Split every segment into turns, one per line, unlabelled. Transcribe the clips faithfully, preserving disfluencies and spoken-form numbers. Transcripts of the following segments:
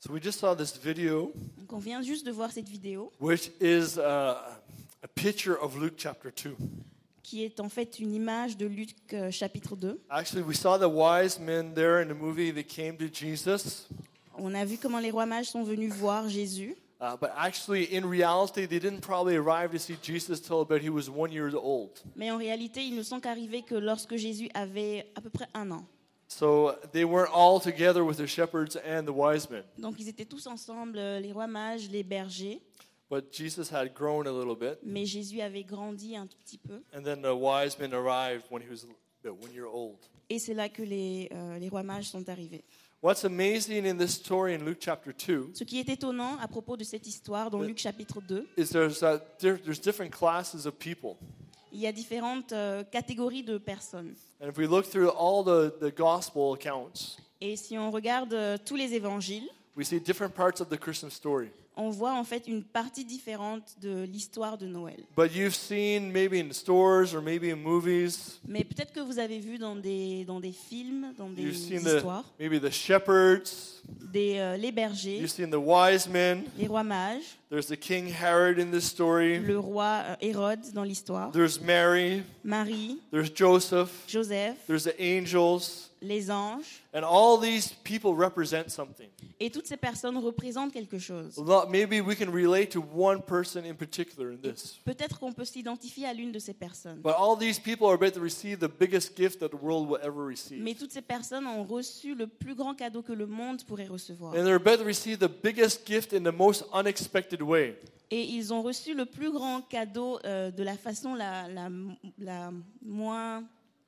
So we just saw this video,
Donc on vient juste de voir cette vidéo
which is uh, a picture of Luke chapter two.
qui est en fait une image de Luc euh, chapitre deux.
Actually, we saw the wise men there in the movie. They came to Jesus.
On a vu comment les rois mages sont venus voir Jésus.
Uh, but actually, in reality, they didn't probably arrive to see Jesus till about he was one year old.
Mais en réalité, ils ne sont qu'arrivés que lorsque Jésus avait à peu près un an.
So they weren't all together with the shepherds and the wise men.
Donc ils étaient tous ensemble, euh, les rois mages, les bergers.
But Jesus had grown a little bit.
Mais Jésus avait grandi un tout petit peu.
And then the wise men arrived when he was about one year old.
Et c'est là que les, euh, les rois mages sont arrivés.
What's amazing in this story in Luke chapter two
Ce qui est étonnant à propos de cette histoire dans Luc chapitre deux,
is there's, uh, there, there's different classes of people.
il y a différentes euh, catégories de personnes.
And if we look through all the, the gospel accounts,
Et si on regarde euh, tous les évangiles,
we see different parts of the Christian story.
on voit en fait une partie différente de l'histoire de Noël.
But you've seen maybe in stores or maybe in movies,
Mais peut-être que vous avez vu dans des, dans des films, dans des
you've seen the,
histoires,
maybe the shepherds,
des, euh, les bergers,
you've seen the wise men,
les rois mages,
there's the King Herod in this story,
le roi euh, Hérode dans l'histoire,
there's Mary,
Marie,
there's Joseph,
Joseph,
there's the angels,
les anges.
and all these people represent something.
Et toutes ces personnes représentent quelque chose.
A lot- Maybe we can relate to one person in particular in this.
Peut-être qu'on peut s'identifier à l'une de ces personnes.
But all these people are about to receive the biggest gift that the world will ever receive.
Mais toutes ces personnes ont reçu le plus grand cadeau que le monde pourrait recevoir.
And they're about to receive the biggest gift in the most unexpected way.
Et ils ont reçu le plus grand cadeau euh, de la façon la, la, la moins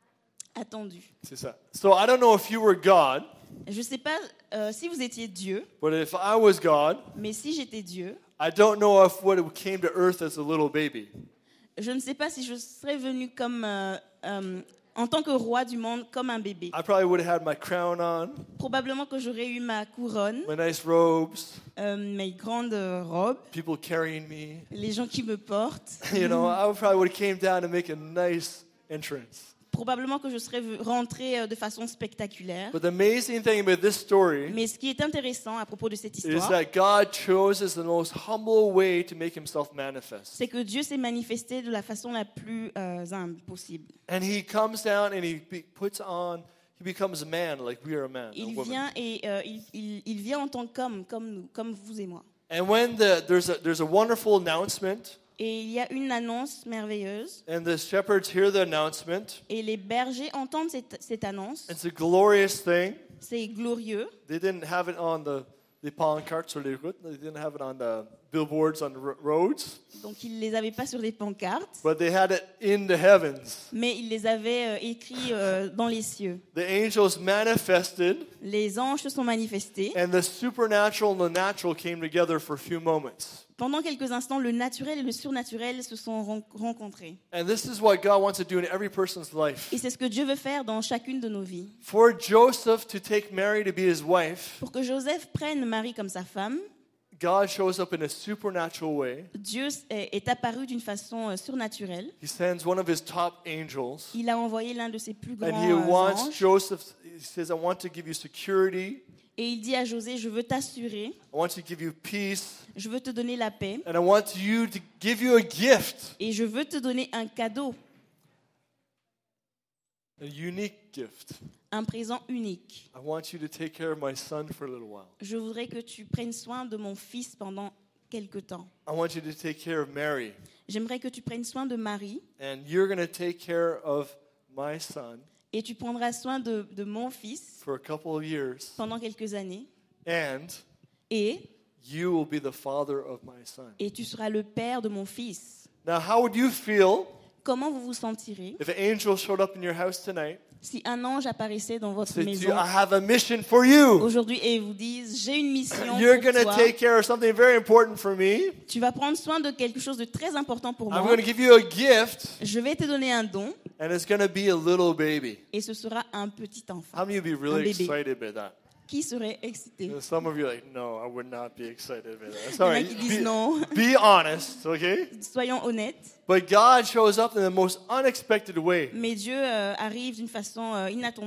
attendue.
C'est ça. So I don't know if you were God,
Je ne sais pas euh, si vous étiez Dieu,
but if I was God,
mais si j'étais Dieu,
I don't know if what came to earth as a little baby.
je ne sais pas si je serais venu comme, euh, euh, en tant que roi du monde comme un bébé.
I probably would have had my crown on,
Probablement que j'aurais eu ma couronne,
my nice robes,
euh, mes grandes euh, robes,
people carrying me.
les gens qui me portent.
You know, I would probably would have came down to make a nice entrance.
Probablement que je serais rentrée euh, de façon spectaculaire.
But the amazing thing about this story
Mais ce qui est intéressant à propos de cette
is
histoire,
that God chose as the most humble way to make himself manifest.
c'est que Dieu s'est manifesté de la façon la plus euh, humble possible.
And he comes down and he be, puts on, he becomes a man like we are a man, a
Il
woman.
vient et euh, il, il, il vient en tant qu'homme, comme nous, comme vous et moi.
And when the, there's, a, there's a wonderful announcement,
Et il y a une annonce merveilleuse.
and the shepherds hear the announcement,
Et les bergers entendent cette, cette annonce.
it's a glorious thing.
C'est glorieux.
They didn't have it on the, the pancarts or the, they didn't have it on the billboards on the ro- roads,
Donc ils ne les avaient pas sur des pancartes,
but they had it in the heavens.
mais ils les avaient euh, écrits euh, dans les cieux.
The angels manifested,
Les anges se sont manifestés.
and the supernatural and the natural came together for a few moments.
Pendant quelques instants, le naturel et le surnaturel se sont ren- rencontrés.
And this is what God wants to do in every person's life.
Et c'est ce que Dieu veut faire dans chacune de nos vies.
For Joseph to take Mary to be his wife,
Pour que Joseph prenne Marie comme sa femme,
God shows up in a supernatural way.
Dieu est est apparu d'une façon euh, surnaturelle.
He sends one of his top angels,
Il a envoyé l'un de ses plus
and
grands
he
euh,
wants
anges.
Joseph, he says, I want to give you security,
Et il dit à José, je veux t'assurer,
I want to give you peace,
je veux te donner la paix,
and I want you to give you a gift,
et je veux te donner un cadeau,
a unique gift.
un présent unique.
I want you to take care of my son for a little while.
Je voudrais que tu prennes soin de mon fils pendant quelque temps.
I want you to take care of Mary,
J'aimerais que tu prennes soin de Marie,
and you're going to take care of my son
et tu prendras soin de, de mon fils
for a couple of years,
pendant quelques années,
and
et,
you will be the father of my son.
et tu seras le père de mon fils.
Now, how would you feel
Comment vous vous sentirez
if an angel showed up in your house tonight,
si un ange apparaissait dans votre
said to you,
maison
I have a mission for you.
aujourd'hui et vous dise, j'ai une mission
You're
pour
going to
toi.
take care of something very important for me.
Tu vas prendre soin de quelque chose de très important pour
I'm
moi.
going to give you a gift,
Je vais te donner un don
and it's going to be a little baby.
et ce sera un petit enfant.
How many of you be really
Un bébé.
excited about that?
Qui serait excité?
Some of you are like, no, I would not be excited about that.
Il y en a
Sorry,
qui disent
be,
non.
be honest, okay?
Soyons honnêtes.
But God shows up in the most unexpected way.
Mais Dieu euh, arrive d'une façon euh, inattendue.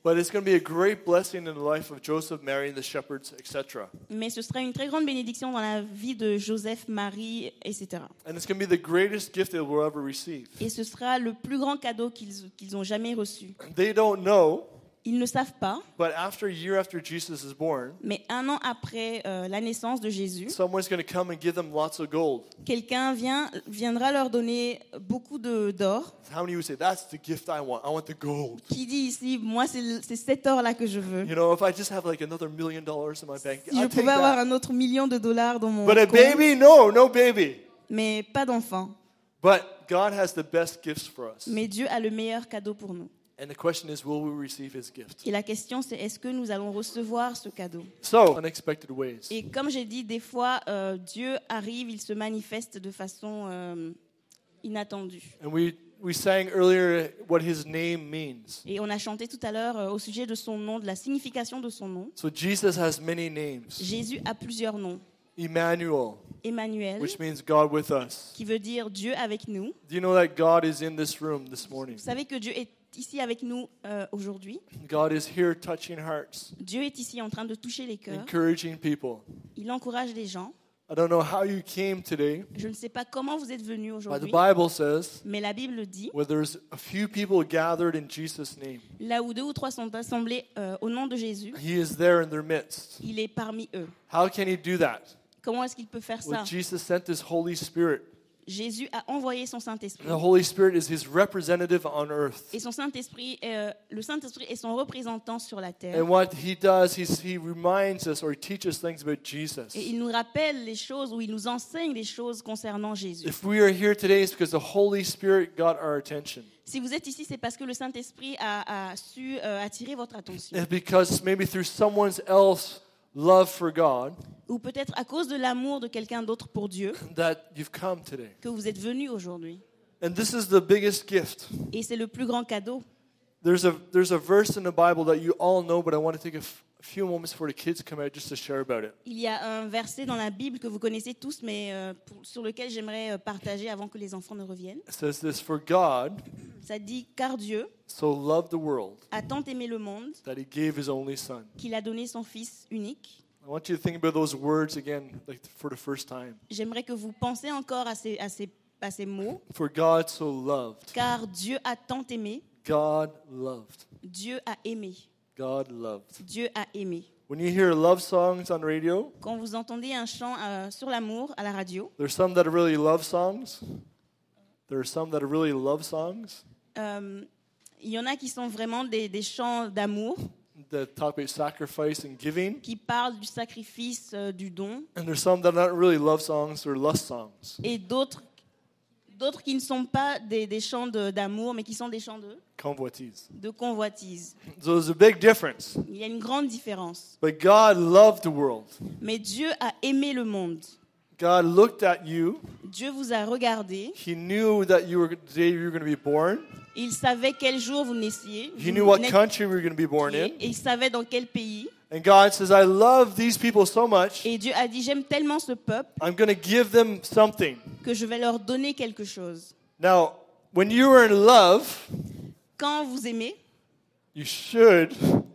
But it's going to be a great blessing in the life of Joseph, Mary, and the shepherds, et cetera.
Mais ce sera une très grande bénédiction dans la vie de Joseph, Marie, et cetera.
And it's going to be the greatest gift they will ever receive.
Et ce sera le plus grand cadeau qu'ils qu'ils ont jamais reçu.
They don't know,
Ils ne savent pas,
but after a year after Jesus is born,
mais un an après euh, la naissance de Jésus,
someone's going to come and give them lots of gold.
quelqu'un vient, viendra leur donner beaucoup de- d'or.
How many of you say, that's the gift I want? I want the gold.
Qui dit ici, moi c'est le- c'est cet or-là que je veux.
You know, if I just have like another million dollars in my bank,
Si je
I'll take
pouvais avoir
that.
un autre million de dollars dans mon
But a
compte,
baby, no, no baby.
mais pas d'enfant.
But God has the best gifts for us.
Mais Dieu a le meilleur cadeau pour nous.
And the question is, will we receive his gift?
Et la question c'est, est-ce que nous allons recevoir ce cadeau?
So, unexpected ways.
Et comme j'ai dit, des fois, euh, Dieu arrive, il se manifeste de façon euh, inattendue.
And we, we sang earlier what his name means.
Et on a chanté tout à l'heure euh, au sujet de son nom, de la signification de son nom.
So Jesus has many names.
Jésus a plusieurs noms.
Emmanuel,
Emmanuel,
which means God with us.
qui veut dire Dieu avec nous.
Do you know that God is in this room this morning?
Vous savez que Dieu est ici avec nous euh, aujourd'hui.
God is here touching hearts,
Dieu est ici en train de toucher les cœurs.
encouraging people.
Il encourage les gens.
I don't know how you came today,
Je ne sais pas comment vous êtes venus
but the
aujourd'hui,
Bible says,
mais la Bible dit,
where there's a few people gathered in Jesus' name,
là où deux ou trois sont assemblés euh, au nom de Jésus,
he is there in their midst.
il est parmi eux.
How can he do that?
Comment est-ce qu'il peut faire
Well,
ça?
Jesus sent his Holy Spirit.
Jésus a envoyé son Saint-Esprit.
The Holy Spirit is his representative on earth.
Et son Saint-Esprit, euh, le Saint-Esprit est son représentant sur la terre.
And what he does, he's, he reminds us or he teaches things about Jesus.
Et il nous rappelle les choses, ou il nous enseigne les choses concernant Jésus.
If we are here today, it's because the Holy Spirit got our attention.
Si vous êtes ici, c'est parce que le Saint-Esprit a, a su euh, attirer votre attention.
And because maybe through someone else's love for God
Ou peut-être à cause de l'amour de quelqu'un d'autre pour Dieu
that you've come today.
que vous êtes venu aujourd'hui.
And this is the biggest gift.
Et c'est le plus grand cadeau.
There's a, there's a verse in the Bible that you all know, but I want to take a, f- a few moments before the kids come out just to share about it.
Il y a un verset dans la Bible que vous connaissez tous, mais euh, pour- sur lequel j'aimerais euh, partager avant que les enfants ne reviennent.
It says this, for God
Ça dit « Car Dieu
so loved the world
a tant aimé le monde
that he gave his only son.
qu'il a donné son Fils unique. »
I want you to think about those words again, like for the first time.
J'aimerais que vous pensiez encore à ces, à ces, à ces mots.
For God so loved.
Car Dieu a tant aimé,
God loved.
Dieu a aimé,
God loved.
Dieu a aimé.
When you hear love songs on radio,
Quand vous entendez un chant euh, sur l'amour à la radio,
there's some that are really love songs. There are some that are really love songs
euh, il y en a qui sont vraiment des, des chants d'amour,
that talk about sacrifice and giving.
qui parlent du sacrifice, euh, du don,
And there's some that are not really love songs, they're lust songs.
et d'autres, d'autres qui ne sont pas des, des chants de- d'amour, mais qui sont des chants de,
Convoitise.
de convoitise.
So there's a big difference.
Il y a une grande différence.
But God loved the world.
Mais Dieu a aimé le monde.
God looked at you.
Dieu vous a regardé.
He knew that you were the day you were going to be born.
Il savait quel jour vous naissiez.
He
vous
knew what
naissiez,
country we were going to be born in.
et il savait dans quel pays.
And God says, I love these people so much,
Et Dieu a dit, j'aime tellement ce peuple
I'm going to give them something.
que je vais leur donner quelque chose.
Now, when you are in love,
Quand vous aimez,
you should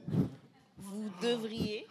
vous devriez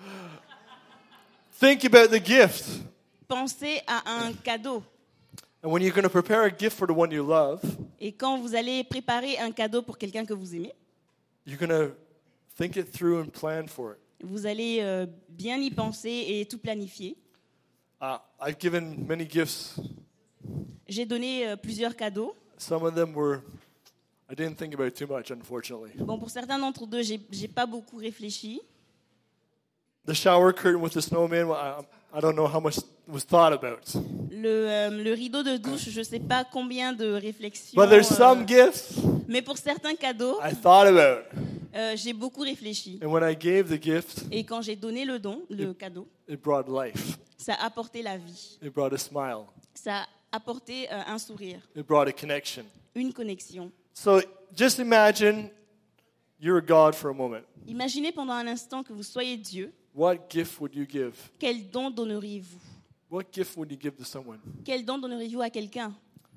think about the gift.
penser à un cadeau.
And when you're going to prepare a gift for the one you love,
Et quand vous allez préparer un cadeau pour quelqu'un que vous aimez,
you're going to think it through and plan for it.
vous allez euh, bien y penser et tout planifier.
Uh, I've given many gifts.
J'ai donné euh, plusieurs cadeaux.
Some of them were, I didn't think about it too much, unfortunately.
Bon, pour certains d'entre eux, j'ai, j'ai pas beaucoup réfléchi.
The shower curtain with the snowman, well, I, I don't know how much was thought about.
Le, euh, le rideau de douche, je sais pas combien de réflexions.
But there's
euh,
some gifts
mais pour certains cadeaux,
I thought about.
euh, j'ai beaucoup réfléchi.
And when I gave the gift,
Et quand j'ai donné le don, le cadeau,
it brought life.
ça a apporté la vie.
It brought a smile.
Ça a apporté euh, un sourire,
It brought a connection.
une connexion.
So just imagine you're God for a moment.
Imaginez pendant un instant que vous soyez Dieu.
What gift would you give?
Quel don donneriez-vous?
What gift would you give to someone?
Quel don donneriez-vous à quelqu'un?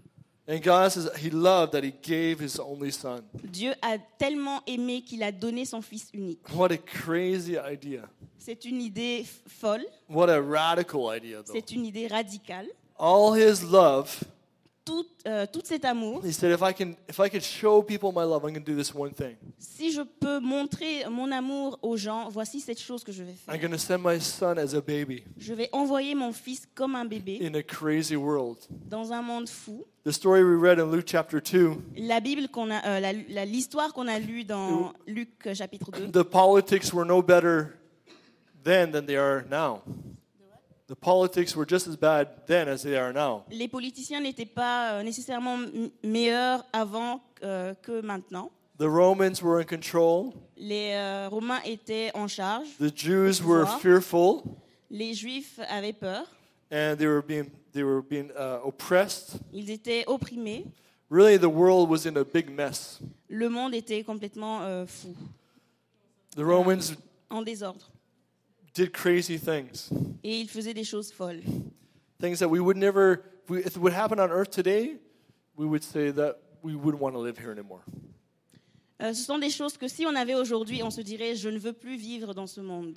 And God says He loved that He gave His only Son.
Dieu a tellement aimé qu'il a donné son Fils unique.
What a crazy idea.
C'est une idée f- folle,
What a radical idea, though.
c'est une idée radicale.
All His love.
Tout, euh, tout cet amour,
He said, if I can, if I could show people my love, I'm going to do this one thing.
si je peux montrer mon amour aux gens, voici cette chose que je vais
I'm
faire.
going to send my son as a baby
Je vais envoyer mon fils comme un bébé
in a crazy world.
dans un monde fou.
The story we read in Luke chapter two,
La Bible qu'on a, euh, la- la- l'histoire qu'on a lue dans Luc euh, chapitre deux,
the politics were no better then than they are now. The politics were just as bad then as they are now.
les politiciens n'étaient pas euh, nécessairement m- meilleurs avant euh, que maintenant.
The Romans were in control.
Les euh, Romains étaient en charge,
The Jews
Au
were
pouvoir.
fearful,
les Juifs avaient peur,
and they were being they were being uh, oppressed.
ils étaient opprimés,
Really, the world was in a big mess.
le monde était complètement euh, fou,
The Romans
en désordre.
did crazy things,
Et ils faisaient des choses folles.
things that we would never. We, if it would happen on Earth today, we would say that we wouldn't want to live here anymore.
Euh, ce sont des choses que si on avait aujourd'hui, on se dirait, je ne veux plus vivre dans ce monde.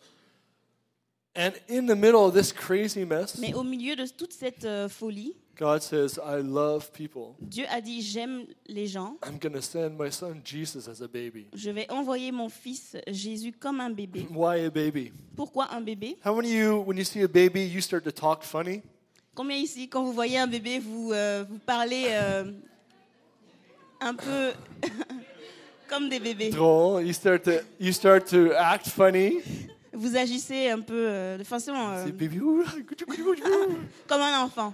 And in the middle of this crazy mess,
Mais au milieu de toute cette euh, folie,
God says, "I love people.
Dieu a dit, j'aime les gens,
I'm going to send my son Jesus as a baby."
je vais envoyer mon fils Jésus comme un bébé.
Why a baby?
Pourquoi un bébé?
How many of you, when you see a baby, you start to talk funny?
Combien ici, quand vous voyez un bébé, vous, euh, vous parlez euh, un peu comme des bébés?
Drôle. You start to you start to act funny.
Vous agissez un peu euh, de façon euh,
Say, baby, ooh,
comme un enfant.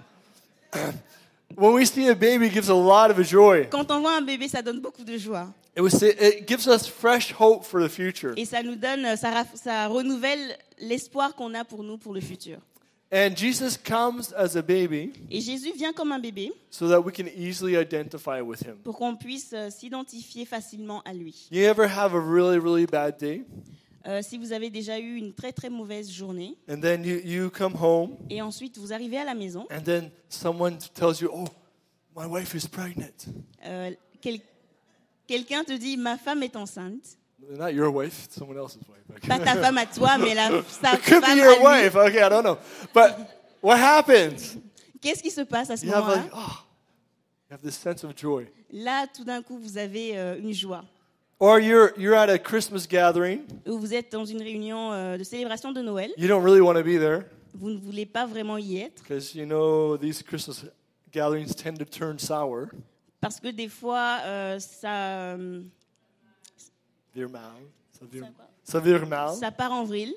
when we see a baby, it gives a lot of joy.
Quand on voit un bébé, ça donne beaucoup de joie.
It was it gives us fresh hope for the future.
Et ça nous donne, ça, raf- ça renouvelle l'espoir qu'on a pour nous, pour le futur.
And Jesus comes as a baby
Et Jésus vient comme un bébé
so that we can easily identify with him.
pour qu'on puisse euh, s'identifier facilement à lui.
You ever have a really, really bad day?
Euh, si vous avez déjà eu une très très mauvaise journée
And then you, you come home
et ensuite vous arrivez à la maison,
and then someone tells you, oh, my wife is pregnant.
euh, quel- quelqu'un te dit ma femme est enceinte.
Not your wife, someone else's wife. Okay.
Pas ta femme à toi, mais la, sa
It could
femme
be
à
your
lui.
wife. Okay, I don't know. But what happens?
Qu'est-ce qui se passe à ce
You have
moment-là?
like, oh, you have this sense of joy.
Là, tout d'un coup, vous avez euh, une joie.
Or you're you're at a Christmas gathering.
Ou vous êtes dans une réunion euh, de célébration de Noël.
You don't really want to be there
Vous ne voulez pas vraiment y être
because you know these Christmas gatherings tend to turn sour.
parce que des fois, euh, ça, euh,
Vir mal. Ça vire-
Ça quoi?
Ça vire mal.
ça part en vrille.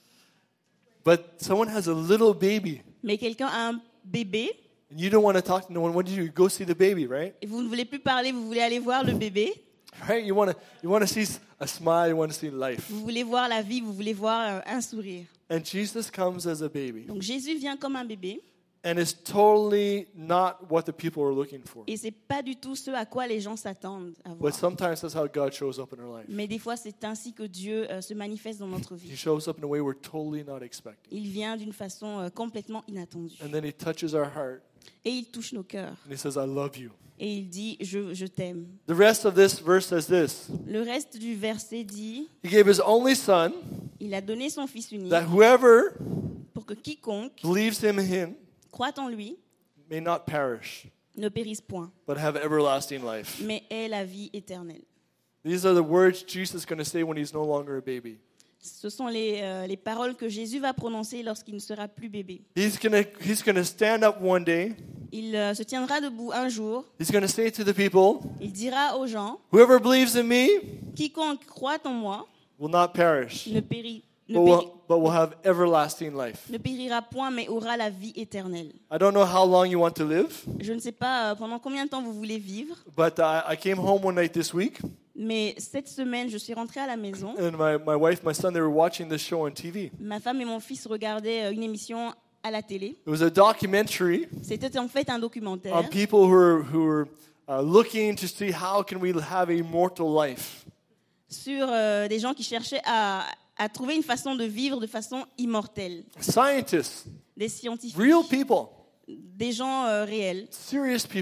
But someone has a little baby
Mais quelqu'un a un bébé
and you don't want to talk to no one. What do you do? You go see the baby, right?
et vous ne voulez plus parler, vous voulez aller voir le bébé.
Right? You want to you want to see a smile. You want to see life.
Vous voulez voir la vie, vous voulez voir euh, un sourire.
And Jesus comes as a baby
Donc Jésus vient comme un bébé
and is totally not what the people are looking for.
et c'est pas du tout ce à quoi les gens s'attendent à
But
voir.
sometimes that's how God shows up in our life.
Mais des fois, c'est ainsi que Dieu euh, se manifeste dans notre
He
vie.
shows up in a way we're totally not expecting.
Il vient d'une façon euh, complètement inattendue.
And then he touches our heart
Et il touche nos cœurs.
and he says, I love you.
Et il dit, je, je t'aime.
The rest of this verse says this.
Le reste du verset dit,
He gave his only son
il a donné son Fils unique
that whoever
pour que quiconque
believes him him
croit en lui
may not perish,
ne périsse point,
but have everlasting life.
mais ait la vie éternelle.
These are the words Jesus is going to say when he's no longer a baby.
Ce sont les, euh, les paroles que Jésus va prononcer lorsqu'il ne sera plus bébé.
He's going to he's going to stand up one day.
Il euh, se tiendra debout un jour.
He's going to say to the people,
Il dira aux gens,
whoever believes in me
quiconque croit en moi
will not perish,
ne, périt, ne,
but will,
péri-
but will have everlasting life.
ne périra point, mais aura la vie éternelle.
I don't know how long you want to live,
Je ne sais pas euh, pendant combien de temps vous voulez vivre,
but I, I came home one night this week,
mais cette semaine, je suis rentrée à la maison.
and my, my wife, my son, they were watching this show on T V.
Ma femme et mon fils regardaient euh, une émission à la télé.
It was a documentary
C'était en fait un
on
documentaire
people who are, who are uh, looking to see how can we have a immortal life.
sur euh, des gens qui cherchaient à, à trouver une façon de vivre de façon immortelle.
Scientists,
Des scientifiques,
real people,
des gens euh, réels,
serious people.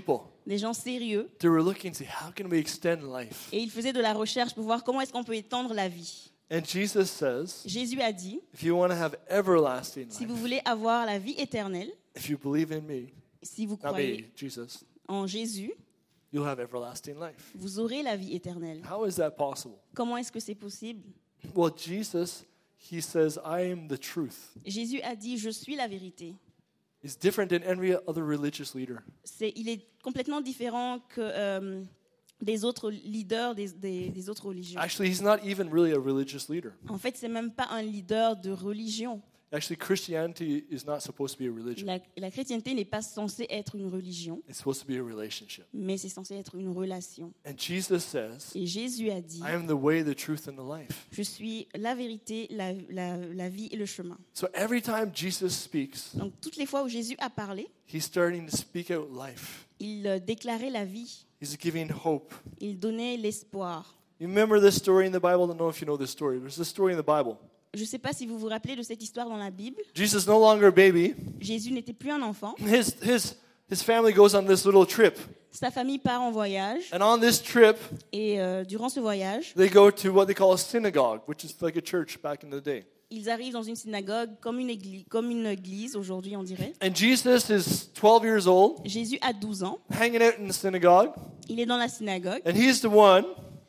des gens sérieux,
They were looking to see how can we extend life.
et ils faisaient de la recherche pour voir comment est-ce qu'on peut étendre la vie.
And Jesus says,
Jésus a dit,
if you want to have everlasting
si vous
life,
voulez avoir la vie éternelle,
if you believe in me,
si vous
not
croyez
me, Jesus,
en Jésus,
you'll have everlasting life.
vous aurez la vie éternelle.
How is that possible?
Comment est-ce que c'est possible?
Well, Jesus, he says, I am the truth.
Jésus a dit, je suis la vérité.
He's different than every other religious leader.
C'est, il est complètement différent que euh, des autres leaders des, des, des autres religions.
Actually, he's not even really a religious leader.
En fait, c'est même pas un leader de religion.
Actually, Christianity is not supposed to be a religion.
La, la chrétienté n'est pas censée être une religion,
It's supposed to be a relationship.
mais c'est censé être une relation.
And Jesus says,
Et Jésus a dit,
I am the way, the truth, and the life.
je suis la vérité, la, la, la vie et le chemin.
So every time Jesus speaks,
Donc toutes les fois où Jésus a parlé,
he's starting to speak out life.
il euh, déclarait la vie,
He's giving hope.
il donnait l'espoir.
You remember this story in the Bible? I don't know if you know this story. There's this story in the Bible.
Je ne sais pas si vous vous rappelez de cette histoire dans la Bible.
Jesus no longer a baby.
Jésus n'était plus un enfant.
His, his, his family goes on this little trip.
Sa famille part en voyage.
And on this trip,
Et euh, durant ce voyage,
they go to what they call a synagogue, which is like a church back in the day.
ils arrivent dans une synagogue comme une église, comme une église aujourd'hui, on dirait.
And Jesus is twelve years old,
Jésus a douze ans.
hanging out in the synagogue.
Il est dans la synagogue.
And he's the one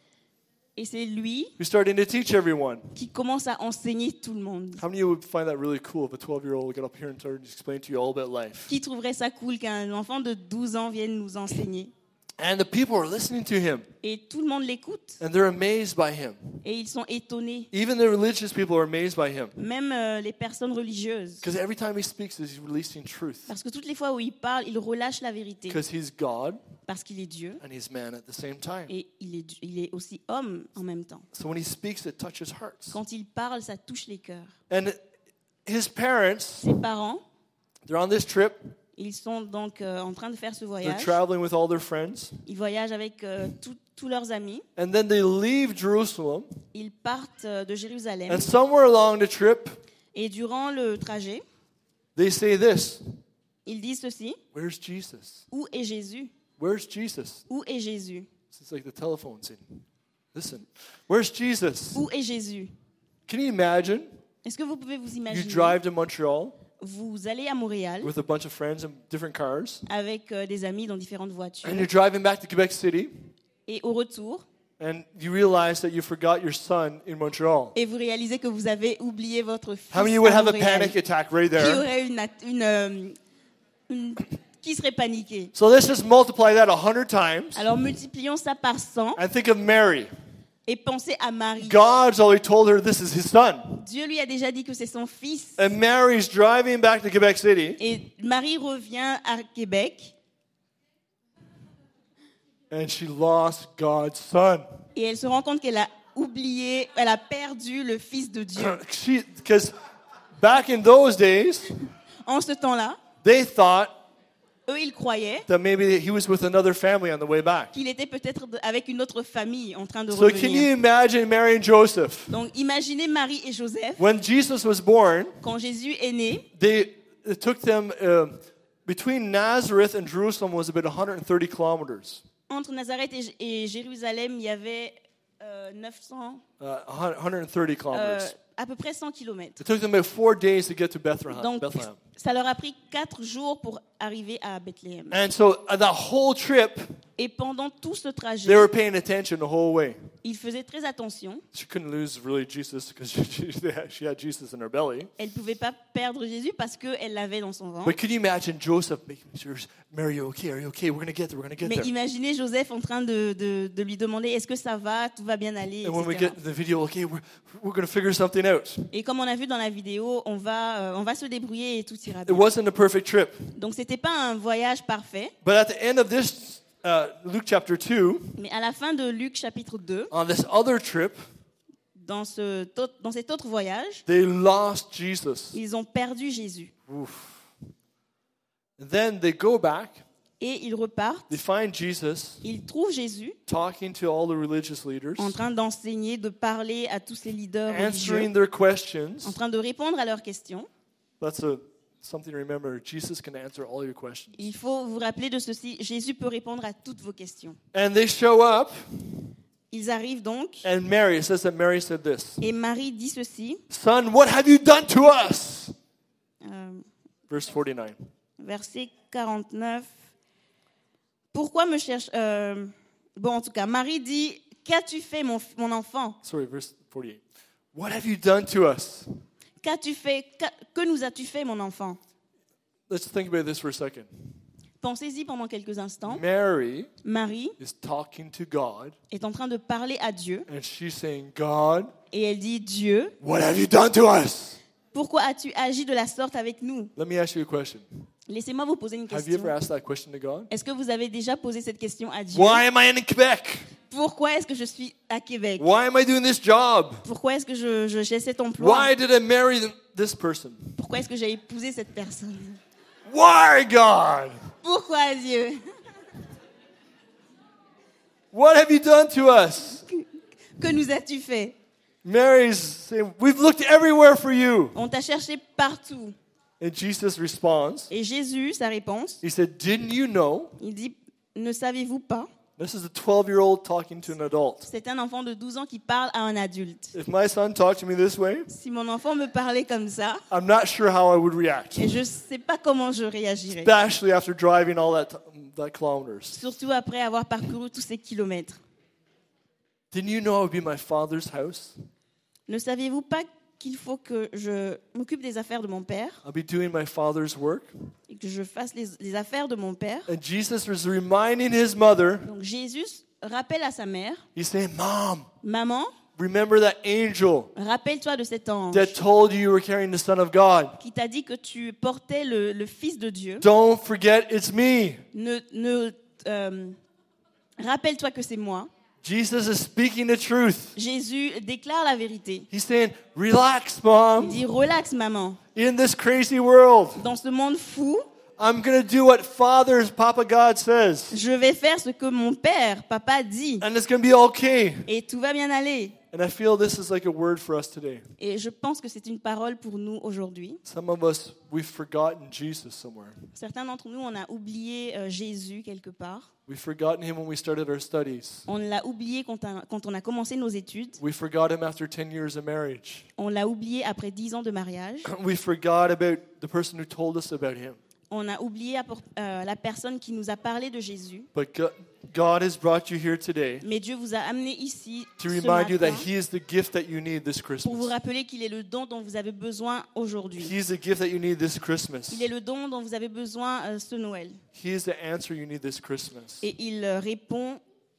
Et c'est lui
who's starting to teach everyone.
qui commence à enseigner tout le monde.
How many of you would find that really cool if a twelve-year-old would get up here and start to explain to you all about life?
Qui trouverait ça cool qu'un enfant de douze ans vienne nous enseigner?
And the people are listening to him,
Et tout le monde l'écoute.
and they're amazed by him.
Et ils sont étonnés.
Even the religious people are amazed by him.
Même euh, les personnes religieuses.
Because every time he speaks, he's releasing truth.
Parce que toutes les fois où il parle, il relâche la vérité.
Because he's God
Parce qu'il est Dieu.
and he's man at the same time.
Et il est, il est aussi homme en même temps.
So when he speaks, it touches hearts.
Quand il parle, ça touche les cœurs.
And his parents,
Ses parents,
they're on this trip.
ils sont donc euh, en train de faire ce
They're
voyage.
traveling with all their friends.
Ils voyagent avec euh, tout- tous leurs amis.
And then they leave Jerusalem.
Ils partent euh, de Jérusalem.
And somewhere along the trip,
Et durant le trajet,
they say this:
ils disent ceci.
Where's Jesus?
Où est Jésus?
Where's Jesus?
Où est Jésus?
It's like the telephone saying, listen, where's Jesus?
Où est Jésus?
Can you imagine?
Est-ce que vous pouvez vous
You
imaginer?
drive to Montreal
Vous allez à Montréal
with a bunch of friends in different cars,
avec euh, des amis dans différentes voitures.
and you're driving back to Quebec City,
Et au retour,
and you realize that you forgot your son in Montreal.
et vous réalisez que vous avez oublié votre fils
How many would
à
have a
Montréal.
panic attack right
Qui
there?
aurait une, at- une, euh, une- qui serait paniqué?
So let's just multiply that a hundred times
Alors multiplions ça par cent
and think of Mary.
et pensez à Marie.
God's already told her this is his son.
Dieu lui a déjà dit que c'est son fils.
And Mary's driving back to Quebec City,
Et Marie revient à Québec
and she lost God's son.
et elle se rend compte qu'elle a oublié, elle a perdu le fils de Dieu.
Because back in those days,
En ce temps-là,
they thought
eux, ils croyaient
that maybe he was with another family on the way back.
qu'il était peut-être de- avec une autre famille en train de
So can
revenir.
you imagine Mary and Joseph?
Donc imaginez Marie et Joseph,
When Jesus was born,
quand Jésus est né,
they it took them uh, between Nazareth and Jerusalem was about one hundred thirty kilometers,
entre Nazareth et, et Jérusalem, il y avait euh, neuf cents,
uh, one hundred thirty
euh,
kilometers.
à peu près cent kilomètres.
It took them about four days to get to Bethlehem.
Donc
Bethlehem.
ça leur a pris quatre jours pour arriver à Bethléem.
And so uh, that whole trip,
Et pendant tout ce
they
trajet,
were paying attention the whole way.
ils faisaient très attention.
She couldn't lose really Jesus because she, she had Jesus in her belly.
Elle ne pouvait pas perdre Jésus parce qu'elle l'avait dans son ventre.
But could you imagine Joseph making sure, Mary, are you okay? Are you okay? We're going to get there. We're going to get
Mais
there.
imaginez Joseph en train de, de, de lui demander est-ce que ça va, tout va bien aller,
And when we
et cetera.
get the video, okay, we're, we're going to figure something out.
Et comme on a vu dans la vidéo, on va, euh, on va se débrouiller et tout ira
It
bien.
wasn't a perfect trip.
Donc c'était pas un voyage parfait,
But at the end of this, uh, Luke chapter two,
mais à la fin de Luc chapitre deux,
on this other trip,
dans, ce, dans cet autre voyage,
they lost Jesus.
ils ont perdu Jésus.
Oof. And then they go back,
Et ils repartent,
they find Jesus
ils trouvent Jésus
talking to all the religious leaders,
en train d'enseigner, de parler à tous ces leaders religieux,
answering their questions.
en train de répondre à leurs questions.
That's a something to remember. Jesus can answer all your questions.
Il faut vous rappeler de ceci. Jésus peut répondre à toutes vos questions.
And they show up,
Ils arrivent donc.
and Mary, it says that Mary said this.
Et Marie dit ceci.
Son, what have you done to us?
Euh,
Verse forty-nine.
verset quarante-neuf. Pourquoi me cherche euh, Bon, en tout cas, Marie dit, qu'as-tu fait, mon, mon enfant?
Sorry, verse forty-eight. What have you done to us?
Qu'as-tu fait? Qu'a- Que nous as-tu fait, mon enfant?
Let's think about this for a second.
Pensez-y pendant quelques instants.
Mary
Marie
is talking to God,
est en train de parler à Dieu
and she's saying, God,
et elle dit, Dieu,
what have you done to us?
pourquoi as-tu agi de la sorte avec nous?
Let me ask you a question.
Laissez-moi vous poser une
Have you ever
question.
asked that question to God?
Est-ce que vous avez déjà posé cette question à Dieu?
Why am I in Quebec?
Pourquoi est-ce que je suis à Québec?
Why am I doing this job?
Pourquoi est-ce que je, je- j'ai cet emploi?
Why did I marry th- this person?
Pourquoi est-ce que j'ai épousé cette personne?
Why, God?
Pourquoi Dieu?
What have you done to us?
Que nous as-tu fait?
Mary's saying, we've looked everywhere for you.
On t'a cherché partout.
And Jesus responds,
Et Jésus, sa réponse,
he said, didn't you know?
il dit, ne savez-vous pas?
This is a twelve-year-old talking to an adult.
C'est un enfant de douze ans qui parle à un adulte.
If my son talked to me this way,
Si mon enfant me parlait comme ça,
I'm not sure how I would react,
et je ne sais pas comment je réagirais.
especially after driving all that, that kilometers.
Surtout après avoir parcouru tous ces kilomètres.
Didn't you know I would be in my father's house?
Ne saviez-vous pas qu'il faut que je m'occupe des affaires de mon père
I'll be doing my father's work.
et que je fasse les, les affaires de mon père?
And Jesus was reminding his mother,
Donc Jésus rappelle à sa mère,
he's saying, Mom,
maman,
remember that angel
rappelle-toi de cet ange
that told you you were carrying the Son of God.
qui t'a dit que tu portais le, le Fils de Dieu.
Don't forget it's me.
Ne, ne euh, rappelle-toi que c'est moi.
Jesus is speaking the truth.
Jésus déclare la vérité.
He's saying, relax,
Il
Mom.
dit, relax maman.
In this crazy world,
Dans ce monde fou,
I'm going to do what Father's Papa God says.
je vais faire ce que mon père, papa, dit.
And it's going to be okay.
Et tout va bien aller.
And I feel this is like a word for us today.
Et je pense que c'est une parole pour nous aujourd'hui.
Some of us, we've forgotten Jesus somewhere.
Certains d'entre nous, on a oublié euh, Jésus quelque part.
We've forgotten him when we started our studies.
On l'a oublié quand, on- quand on a commencé nos études.
We forgot him after ten years of marriage.
On l'a oublié après dix ans de mariage.
We forgot about the person who told us about him.
On a oublié apport- euh, la personne qui nous a parlé de Jésus.
But God, God has brought you here today
Mais Dieu vous a amené ici
to
ce
remind you that
matin
He is the gift that you need this
pour vous
Christmas.
rappeler qu'il est le don dont vous avez besoin aujourd'hui.
He is the gift that you need this Christmas.
Il est le don dont vous avez besoin euh, ce Noël.
He is the answer you need this Christmas.
Et il euh, répond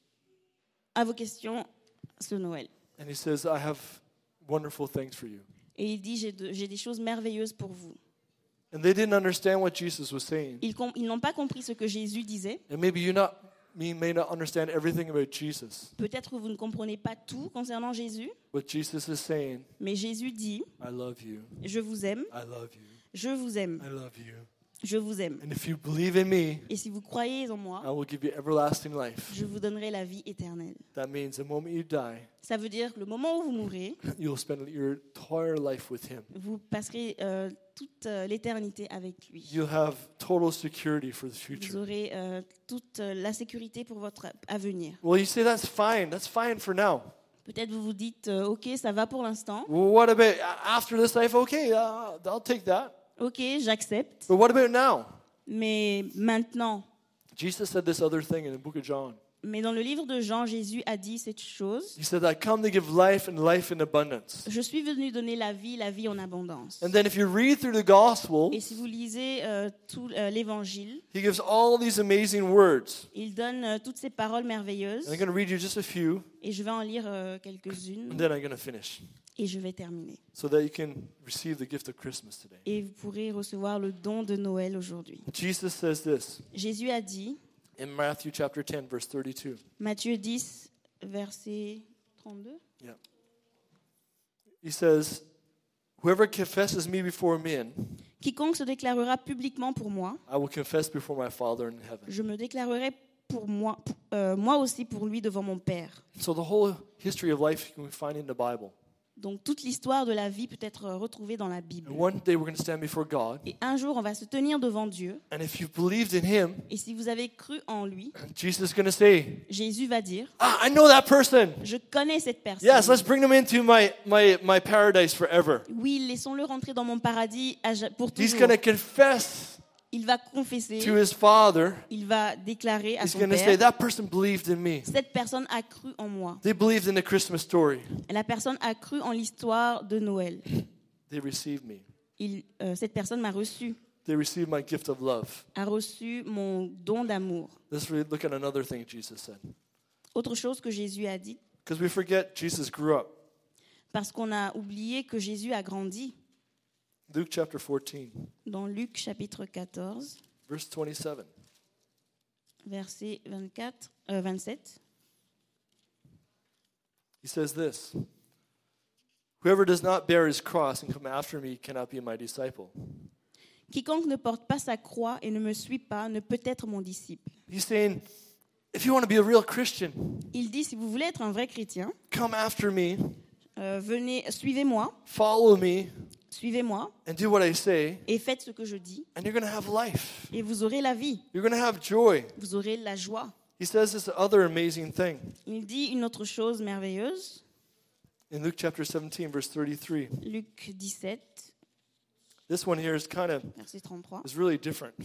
à vos questions ce Noël.
And He says, I have wonderful things for you.
Et il dit, j'ai, de- j'ai des choses merveilleuses pour vous.
And they didn't understand what Jesus was saying.
Ils, com- ils n'ont pas compris ce que Jésus disait.
And maybe you not, me may not understand everything about Jesus.
Peut-être que vous ne comprenez pas tout concernant Jésus,
But Jesus is saying,
mais Jésus dit,
I love you.
je vous aime,
I love you.
je vous aime,
I love you.
je vous aime.
And if you believe in me,
Et si vous croyez en
I
moi,
will give you everlasting life.
je vous donnerai la vie éternelle.
That means the moment you die,
Ça veut dire que le moment où vous mourrez,
you'll spend your entire life with Him.
vous passerez euh, toute euh, l'éternité avec lui.
You'll have total security for the
Vous
future.
aurez euh, toute euh, la sécurité pour votre avenir.
Well, you say that's fine. That's fine for now.
Peut-être vous vous dites, euh, ok, ça va pour l'instant.
Well, what about after this life? Okay, uh, I'll take that.
Ok, j'accepte.
But what about now?
Mais maintenant,
Jesus said this other thing in the book of John.
mais dans le livre de Jean, Jésus a dit cette chose.
He said, I come to give life and life in abundance.
Je suis venu donner la vie, la vie en abondance.
And then if you read through the gospel,
Et si vous lisez euh, tout euh, l'évangile,
he gives all these amazing words.
il donne euh, toutes ces paroles merveilleuses.
And I'm going to read you just a few,
Et je vais en lire euh,
and
quelques-unes.
then I'm going to finish
Et je vais terminer.
so that you can receive the gift of Christmas today.
Et vous pourrez recevoir le don de Noël aujourd'hui.
Jesus says this
Jésus a dit,
in Matthew chapter ten, verse thirty-two.
Matthieu dix, verset trente-deux.
Yeah. He says, whoever confesses me before men,
Quiconque se déclarera publiquement pour moi,
I will confess before my Father in heaven.
je me déclarerai pour moi, euh, moi aussi pour lui devant mon Père.
So the whole history of life you can find in the Bible.
Donc toute l'histoire de la vie peut être retrouvée dans la Bible.
And one day we're going to stand before God.
Et un jour, on va se tenir devant Dieu.
And if you believed in him,
Et si vous avez cru en lui,
Jesus is going to say,
Jésus va dire,
ah, I know that person.
je connais cette personne.
Yes, let's bring them into my, my, my paradise forever.
Oui, laissons-le rentrer dans mon paradis à ja- pour
He's
toujours.
going to confess
Il va confesser,
to his father.
il va déclarer à
He's
son
going to say,
père,
that person believed in me.
cette personne a cru en moi.
They believed in the Christmas story.
La personne a cru en l'histoire de Noël.
They received me.
Il, euh, cette personne m'a reçu,
They received my gift of love.
a reçu mon don d'amour.
Let's really look at another thing Jesus said.
Autre chose que Jésus a dit,
Because we forget Jesus grew up.
parce qu'on a oublié que Jésus a grandi.
Luke chapter fourteen,
Dans Luc chapitre quatorze,
verse twenty-seven.
verset vingt-quatre, euh, vingt-sept.
He says this, whoever does not bear his cross and come after me cannot be my disciple.
Quiconque ne porte pas sa croix et ne me suit pas ne peut être mon disciple.
He's saying, if you want to be a real Christian,
Il dit, si vous voulez être un vrai chrétien,
come after me,
euh, venez, suivez-moi,
follow me,
suivez-moi
and do what I say,
et faites ce que je dis
and you're going to have life.
et vous aurez la vie,
You're going to have joy.
vous aurez la joie.
He says this other amazing thing
Il dit une autre chose merveilleuse,
in Luke chapter seventeen, verse thirty-three.
Luc dix-sept,
This one here is kind of,
verset trente-trois.
is really different.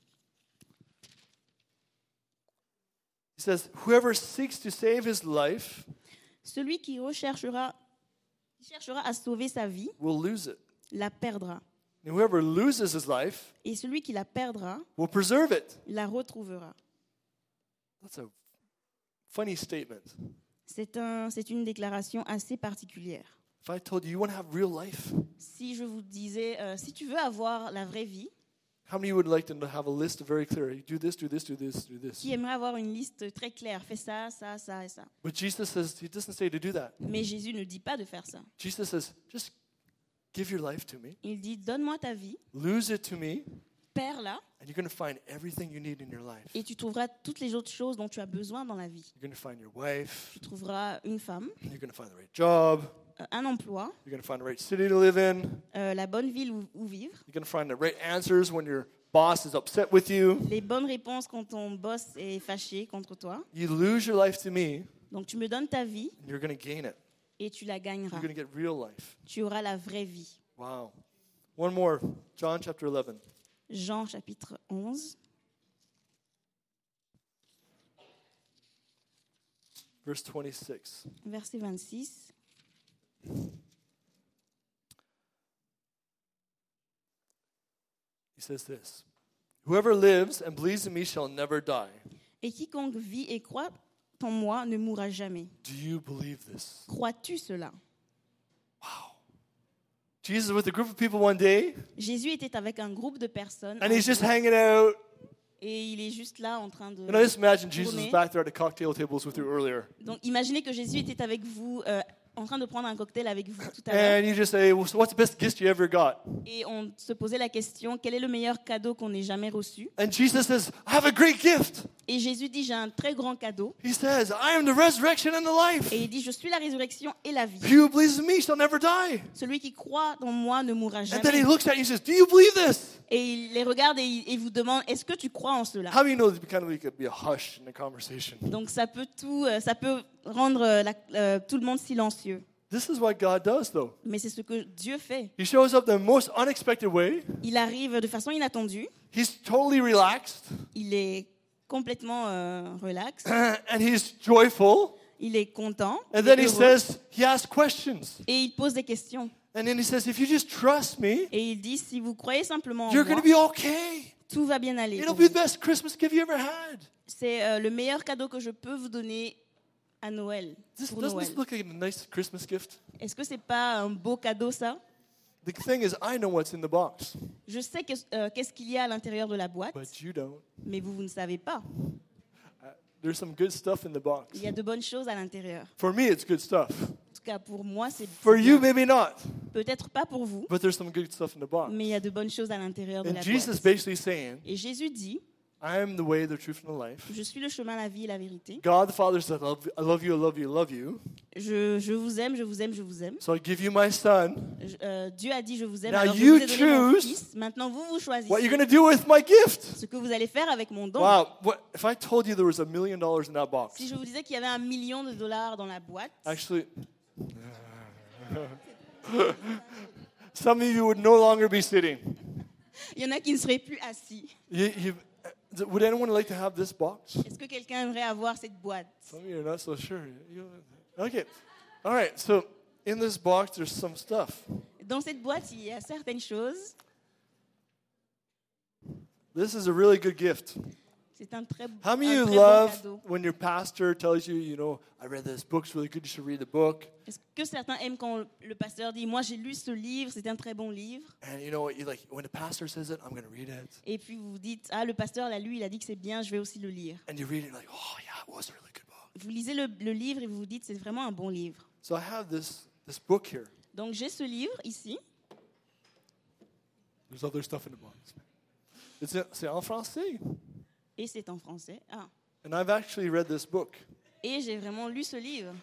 He says, whoever seeks to save his life
Celui qui recherchera, cherchera à sauver sa vie
will lose it.
la perdra.
And whoever loses his life
Et celui qui la perdra
will preserve it.
la retrouvera.
That's a funny statement.
C'est un, c'est une déclaration assez particulière.
If I told you you want to have real life,
Si je vous disais, euh, si tu veux avoir la vraie vie,
how many would like to have a list very clear? You do this, do this, do this, do this.
qui aimerait avoir une liste très claire, fais ça, ça, ça et ça.
But Jesus says, he doesn't say to do that.
Mais Jésus ne dit pas de faire ça.
Jesus says, just give your life to me,
Il dit, donne-moi ta vie,
lose it to me,
perds-la,
and you're going to find everything you need in your life.
et tu trouveras toutes les autres choses dont tu as besoin dans la vie.
You're going to find your wife,
Tu trouveras une femme,
you're going to find the right job,
euh, un emploi,
you're going to find the right city to live in,
euh, la bonne ville où, où vivre,
you're going to find the right answers when your boss is upset with you.
les bonnes réponses quand ton boss est fâché contre toi.
You lose your life to me,
Donc tu me donnes ta vie
and you're going to gain it.
et tu la gagneras.
You're going to get real life.
Tu auras la vraie vie.
Wow. One more, John chapter eleven.
Jean chapitre onze,
Verse twenty-six.
verset vingt-six.
He says this, whoever lives and believes in me shall never die.
Et quiconque vit et croit en moi ne mourra jamais.
Do you believe this?
Crois-tu cela?
Wow. Jesus was with a group of people one day,
Jésus était avec un groupe de personnes
and he's just hanging out.
et il est juste là en train de...
And I just imagine Jesus
tourner.
was back there at the cocktail tables with you earlier.
Donc imaginez que Jésus était avec vous, euh, en train de prendre un cocktail avec vous tout à l'heure.
And you just say, well, so what's the best gift you ever got?
Et on se posait la question, quel est le meilleur cadeau qu'on ait jamais reçu?
And Jesus says, I have a great gift.
Et Jésus dit, j'ai un très grand cadeau.
He says, I am the resurrection and the life.
Et il dit, je suis la résurrection et la vie.
He who believes in me shall never die.
Celui qui croit en moi ne mourra
And then he
jamais.
looks at you and says, do you believe this?
Et il les regarde et il, et vous demande, est-ce que tu crois en cela?
How many know that kind of like be a hush in the conversation?
Donc ça peut tout, euh, ça peut rendre euh, la- euh, tout le monde silencieux.
This is what God does, though.
Mais c'est ce que Dieu fait.
He shows up the most unexpected way.
Il arrive de façon inattendue.
He's totally relaxed,
Il est complètement euh, relax.
and he's joyful.
Il est content.
And
il
then
est
he
heureux,
says, he asks questions.
et il pose des questions.
And then he says, if you just trust me,
Et il dit, si vous croyez simplement en
you're
moi,
going to be okay.
tout va bien aller.
It'll
pour
be the
vous.
best Christmas gift you ever had.
C'est euh, le meilleur cadeau que je peux vous donner à Noël.
This,
Pour
doesn't
Noël.
this look like a nice Christmas gift?
Est-ce que c'est pas un beau cadeau ça?
The thing is, I know what's in the box,
Je sais que, euh, qu'est-ce qu'il y a à l'intérieur de la boîte,
but you don't.
mais vous, vous ne savez pas.
Uh, there's some good stuff in the box.
Il y a de bonnes choses à l'intérieur.
For me, it's good stuff.
En tout cas, pour moi, c'est
For
c'est
you,
bien.
maybe not,
Peut-être pas pour vous,
but there's some good stuff in the box.
mais il y a de bonnes choses à l'intérieur de
And
la
Jesus
boîte.
basically saying,
Et Jésus dit,
I am the way, the truth, and the life.
Je suis le chemin, la vie et la vérité.
God the Father said, I love you, I love you, I love you.
Je, je vous aime, je vous aime, je vous aime.
So I give you my son.
Je- euh, Dieu a dit je vous aime.
Now
Alors je
you
vous ai donné mon
choose
fils. Maintenant vous vous
What
choisissez
you're going to do with my gift.
ce que vous allez faire avec mon don.
Wow. What, if I told you there was a million dollars in that box?
Si je vous disais qu'il y avait un million de dollars dans la boîte,
Actually, some of you would no longer be sitting.
il y en a qui ne seraient plus assis.
You, you, would anyone like to have this box?
Est-ce que quelqu'un aimerait avoir cette boîte?
Some of you are not so sure. You- okay. All right. So in this box, there's some stuff.
Dans cette boîte, il y a certaines choses.
This is a really good gift.
C'est un très,
How
un
many of
très
you
bon
love
cadeau.
when your pastor tells you, you know, I read this book's really good, you should read the book.
Est-ce que certains aiment quand le pasteur dit « Moi, j'ai lu ce livre, c'est un très bon livre.
And you know, you like when the pastor says it, I'm going to read it. »
Et puis vous vous dites « Ah, le pasteur l'a lu, il a dit que c'est bien, je vais aussi le lire.
And you read it like, oh yeah, it was a really good book. »
Vous lisez le, le livre et vous vous dites « C'est vraiment un bon livre.
So I have this this book here. »
Donc j'ai ce livre ici.
There's other stuff in the box. It's in, c'est en français.
Et c'est en français. Ah.
And I've actually read this book.
Et j'ai vraiment lu ce livre.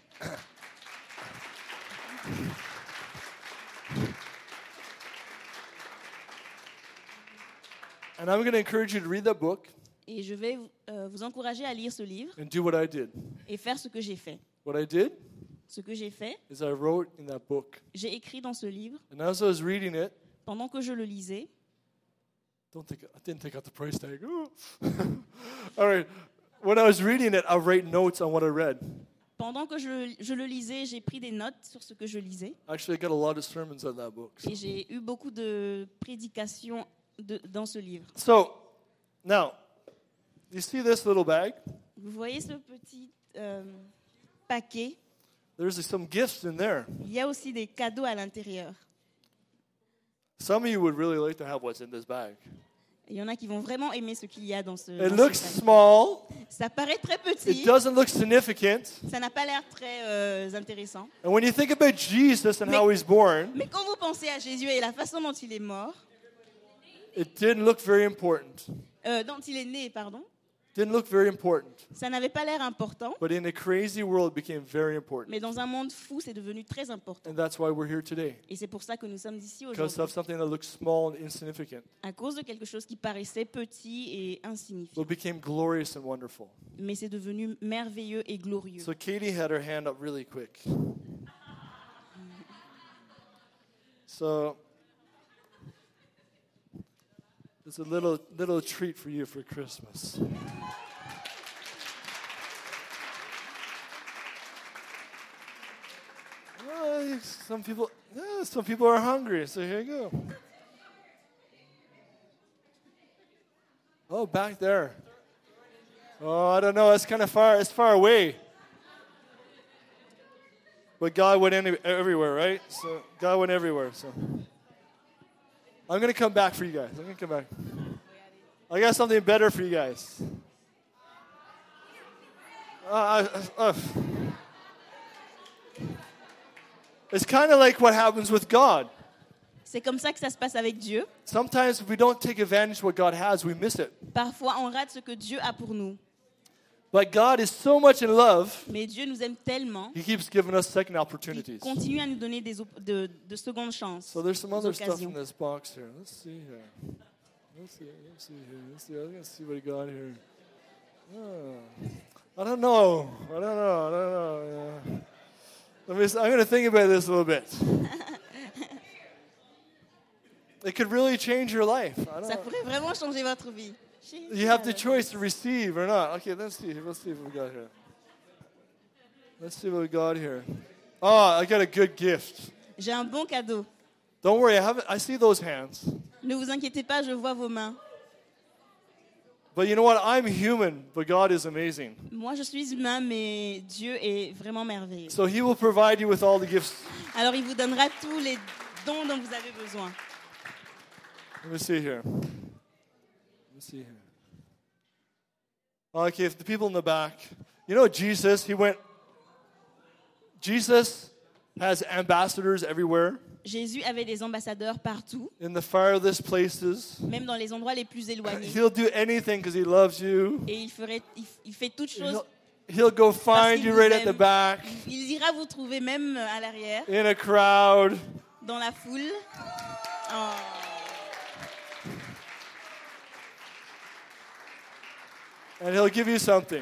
And I'm going to encourage you to read that book
Et je vais euh, vous encourager à lire ce livre
and do what I did.
et faire ce que j'ai fait.
What I did
Ce que j'ai fait,
is I wrote in that book.
j'ai écrit dans ce livre
And as I was reading it,
pendant que je le lisais.
don't think I didn't take out the price tag. Ooh. All right. When I was reading it, I write notes on what I read.
Pendant que je, je le lisais, j'ai pris des notes sur ce que je lisais.
Actually, I got a lot of sermons on that book.
Et j'ai eu beaucoup de prédications de, dans ce livre.
So, now, you see this little bag?
Vous voyez ce petit euh, paquet?
There's some gifts in there.
Il y a aussi des cadeaux à l'intérieur.
Some of you would really like to have what's in this bag.
Il y en a qui vont vraiment aimer ce qu'il y a dans ce,
It
dans ce
looks
paquet.
small.
Ça paraît très petit.
It doesn't look significant.
Ça n'a pas l'air très euh, intéressant.
And when you think about Jesus and
Mais-
how he's born,
Mais quand vous pensez à Jésus et la façon dont il est mort,
it didn't look very important.
euh, dont il est né, pardon,
Didn't look very important.
ça n'avait pas l'air important.
But in a crazy world, it became very important.
Mais dans un monde fou, c'est devenu très important.
And that's why we're here today.
Et c'est pour ça que nous sommes ici
Because
aujourd'hui.
of something that looks small and insignificant.
À cause de quelque chose qui paraissait petit et insignifiant.
But it became glorious and wonderful.
Mais c'est devenu merveilleux et glorieux.
So Katie had her hand up really quick. So it's a little little treat for you for Christmas. Well, some people, yeah, some people are hungry, so here you go. Oh, back there. Oh, I don't know. It's kind of far. It's far away. But God went any, everywhere, right? So God went everywhere. So I'm gonna come back for you guys. I'm gonna come back. I got something better for you guys. Uh, I, uh, it's kind of like what happens with God.
C'est comme ça que ça se passe avec Dieu.
Sometimes if we don't take advantage of what God has, we miss it.
Parfois, on rate ce que Dieu a pour nous.
But God is so much in love,
Mais Dieu nous aime tellement
He keeps giving us second
qu'il
opportunities.
continue à nous donner des op- de, de secondes chances.
So there's some other
des
stuff in
occasions.
this box here. Let's see here. Let's see. Let's see here. Let's see. I'm gonna see what he got here. Oh, I don't know. I don't know. I don't know. Yeah. Let me. s- I'm gonna think about this a little bit. It could really change your life. I don't
Ça
know.
pourrait vraiment changer votre vie.
You have the choice to receive or not. Okay, let's see. Let's see what we got here. Let's see what we got here. Oh, I got a good gift.
J'ai un bon cadeau.
Don't worry. I haven't. I see those hands.
Ne vous inquiétez pas, je vois vos mains.
But you know what? I'm human, but God is amazing.
Moi, je suis humain, mais Dieu est vraiment merveilleux.
So He will provide you with all the gifts.
Alors, il vous donnera tous les dons dont vous avez besoin.
Let me see here. Let me see here. Okay, if the people in the back, you know Jesus, He went. Jesus has ambassadors everywhere.
Jésus avait des ambassadeurs partout,
In the farthest places.
même dans les endroits les plus éloignés.
He'll do anything because he loves you.
Et il, ferait, il, il fait toutes choses.
He'll, he'll go
Parce
find
qu'il
you
vous
right at
aime.
the back,
Il ira vous trouver même à l'arrière,
in a crowd.
dans la foule. Oh.
And he'll give you something.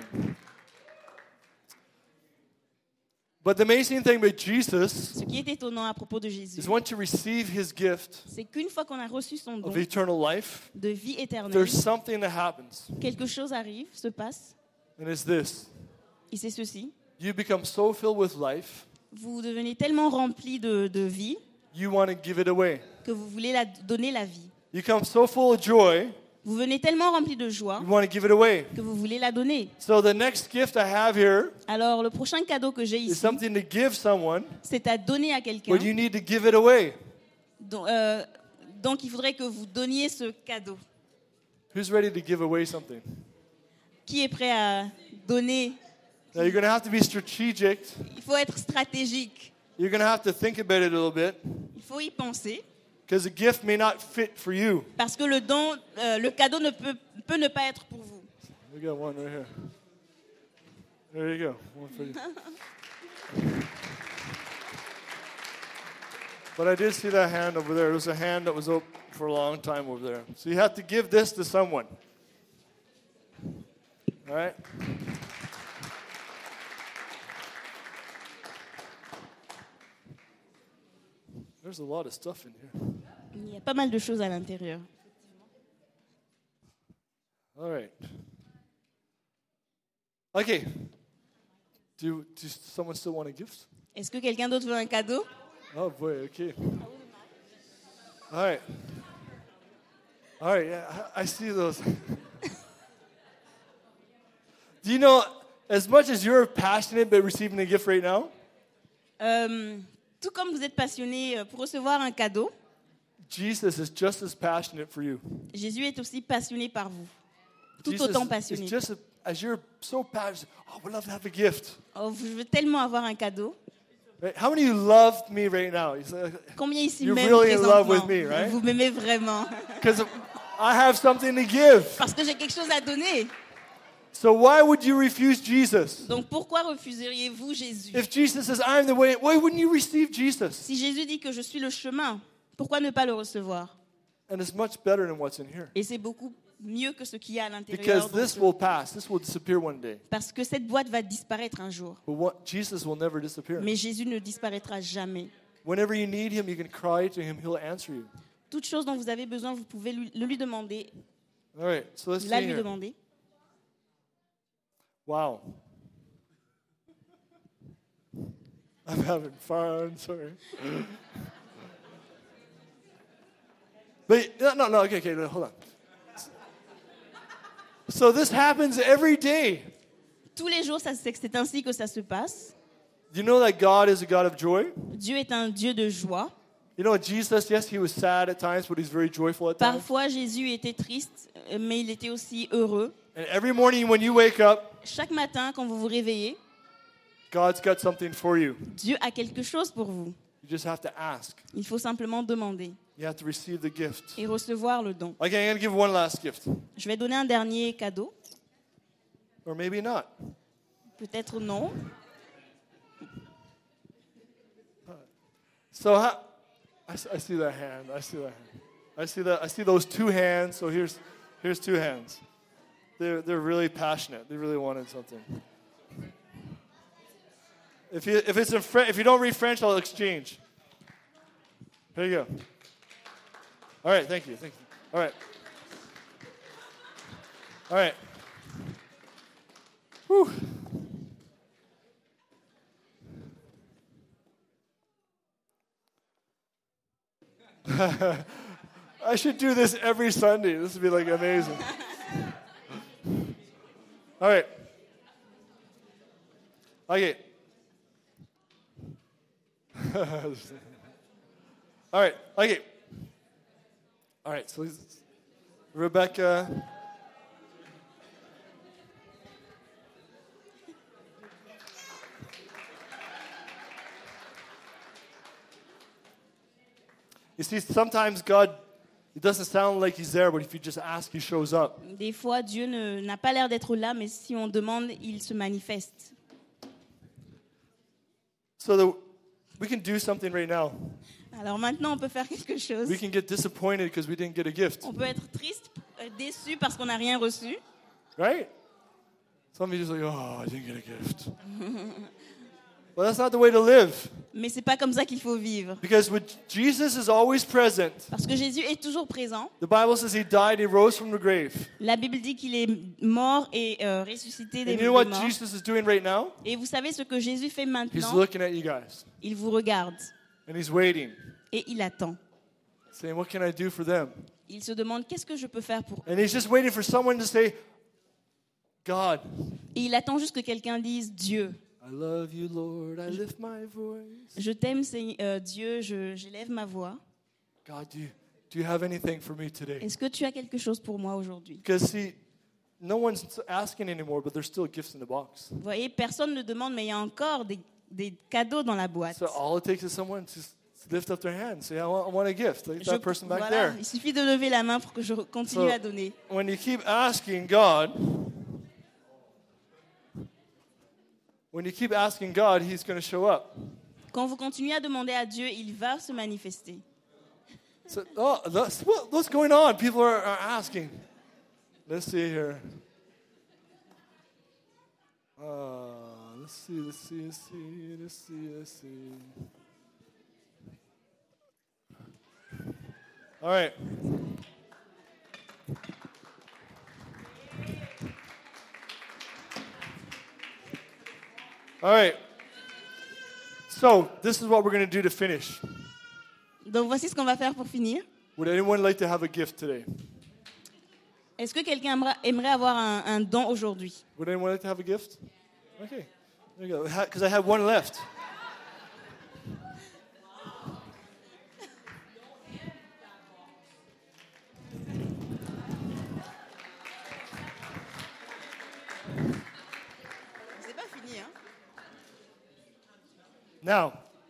But the amazing thing about Jesus
Ce qui est étonnant à propos de Jésus,
is once you receive his gift
c'est qu'une fois qu'on a reçu son don
of eternal life,
de vie éternelle,
there's something that happens.
quelque chose arrive, se passe,
And it's this.
et c'est ceci.
You become so filled with life,
Vous devenez tellement rempli de, de vie
you want to give it away.
que vous voulez la, donner la vie.
You become so full of joy,
Vous venez tellement rempli de joie
you want to give it away.
que vous voulez la donner.
So the next gift I have here
Alors, le prochain cadeau que j'ai
is
ici,
something to give someone,
c'est à donner à quelqu'un.
but you need to give it away.
Donc, euh, donc, il faudrait que vous donniez ce cadeau.
Who's ready to give away something?
Qui est prêt à donner?
Now you're going to have to be strategic.
Il faut être stratégique.
You're going to have to think about it a little bit
Il faut y penser.
because the gift may not fit for you.
Parce que le don, euh, le cadeau ne peut, peut ne pas être pour vous.
We got one right here. There you go. One for you. But I did see that hand over there. There was a hand that was up for a long time over there. So you have to give this to someone. All right? There's a lot of stuff in here.
Il y a pas mal de choses à l'intérieur.
All right. Okay. Do, do someone still want a gift?
Est-ce que quelqu'un d'autre veut un cadeau?
Oh boy, okay. All right. All right, yeah, I I see those. Do you know, as much as you're passionate about receiving a gift right now,
Euh, tout comme vous êtes passionné pour recevoir un cadeau,
Jesus is just as passionate for you.
Jésus est aussi passionné par vous. Tout
Jesus
autant
is
passionné.
just as, as you're so passionate. Oh, we'd love to have a gift.
Oh, je veux tellement avoir un cadeau.
Right? How many of you love me right now? You say,
Combien ici
You're
m'aiment
really in love
présentement?
with me, right?
Vous m'aimez vraiment.
because I have something to give.
Parce que j'ai quelque chose à donner.
So why would you refuse Jesus?
Donc pourquoi refuseriez-vous Jésus?
If Jesus says, I'm the way, why wouldn't you receive Jesus?
Si Jésus dit que je suis le chemin, pourquoi ne pas le recevoir?
And it's much better than what's in here.
Et c'est beaucoup mieux que ce qu'il y a à l'intérieur.
Because
dans
this
ce-
will pass. This will disappear one day.
Parce que cette boîte va disparaître un jour.
But what, Jesus will never disappear.
Mais Jésus ne disparaîtra jamais.
Whenever you need him, you can cry to him. He'll answer you.
Toute chose dont vous avez besoin, vous pouvez lui- le lui demander,
All right, so let's
la
sing
lui
here.
demander.
Wow. I'm having fun, sorry. But, no, no, no, okay, okay, no, hold on. So this happens every day.
Tous les jours, ça- c'est c'est ainsi que ça se passe.
Do you know that God is a God of joy?
Dieu est un Dieu de joie.
You know, Jesus, yes, he was sad at times, but he's very joyful at times.
Parfois, Jésus était triste, mais il était aussi heureux.
And every morning when you wake up,
Chaque matin, quand vous vous réveillez,
God's got something for you.
Dieu a quelque chose pour vous.
You just have to ask.
Il faut simplement demander
You have to receive the gift.
et recevoir le don.
Okay, I'm going to give one last gift.
Je vais donner un dernier cadeau.
Or maybe not.
Peut-être non.
So how, I, s- I see that hand. I see that hand. I see that. I see those two hands. So here's here's two hands. They're they're really passionate. They really wanted something. If you if it's in French, if you don't read French, I'll exchange. Here you go. All right. Thank you. Thank you. All right. All right. Whew. I should do this every Sunday. This would be like amazing. All right. Okay. All right. Okay. All right. So Rebecca. You see, sometimes God, it doesn't sound like He's there, but if you just ask, He shows up.
Des fois, Dieu ne- n'a pas l'air d'être là, mais si on demande, il se manifeste.
So that we can do something right now.
Alors maintenant, on peut faire quelque chose.
We can get disappointed because we didn't get a gift,
On peut être triste, euh, déçu parce qu'on n'a rien reçu.
right? Some of you just like, oh, I didn't get a gift. Well, that's not the way to live.
Mais c'est pas comme ça qu'il faut vivre.
Because with Jesus is always present.
Parce que Jésus est toujours présent.
The Bible says He died, He rose from the grave.
La Bible dit qu'il est mort et euh, ressuscité des
And you know what
morts.
Jesus is doing right now?
Et vous savez ce que Jésus fait
He's
maintenant?
looking at you guys.
Il vous regarde
And He's waiting,
et il attend.
saying, what can I do for them?
Il se demande qu'est-ce que je peux faire pour eux.
And He's just waiting for someone to say, God,
Et il attend juste que quelqu'un dise Dieu.
I love you, Lord. I lift my voice.
Je t'aime, Seigneur, euh, Dieu, je, j'élève ma voix.
God, do you, do you have anything for me today?
Est-ce que tu as quelque chose pour moi aujourd'hui?
Because, see, no one's asking anymore, but there's still gifts in the box.
Vous voyez, personne ne demande, mais il y a encore des, des cadeaux dans la boîte.
So all it takes is someone to s- lift up their hand, say, I want, I want a gift, like
Je-
that person back
voilà,
there.
il suffit de lever la main pour que je continue
So-
à donner.
When you keep asking God, when you keep asking God, He's going to show up.
Quand vous continuez à demander à Dieu, il va se manifester.
So, oh, that's, what, what's going on? People are, are asking. Let's see here. Uh, let's see, let's see, let's see, let's see, let's see. All right. All right. So, this is what we're going to do to finish.
Donc voici ce qu'on va faire pour finir.
Would anyone like to have a gift today?
Est-ce que quelqu'un aimerait, aimerait avoir un, un don aujourd'hui?
Would anyone like to have a gift? Okay. There you go. Because I have one left.
C'est pas fini, hein?
Now,